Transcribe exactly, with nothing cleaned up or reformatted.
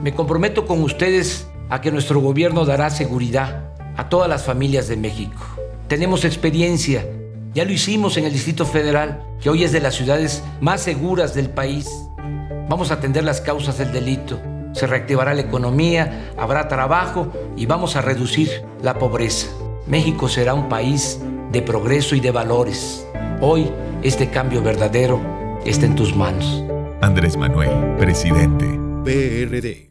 Me comprometo con ustedes a que nuestro gobierno dará seguridad a todas las familias de México. Tenemos experiencia, ya lo hicimos en el Distrito Federal, que hoy es de las ciudades más seguras del país. Vamos a atender las causas del delito, se reactivará la economía, habrá trabajo y vamos a reducir la pobreza. México será un país de progreso y de valores. Hoy, este cambio verdadero está en tus manos. Andrés Manuel, presidente. P R D.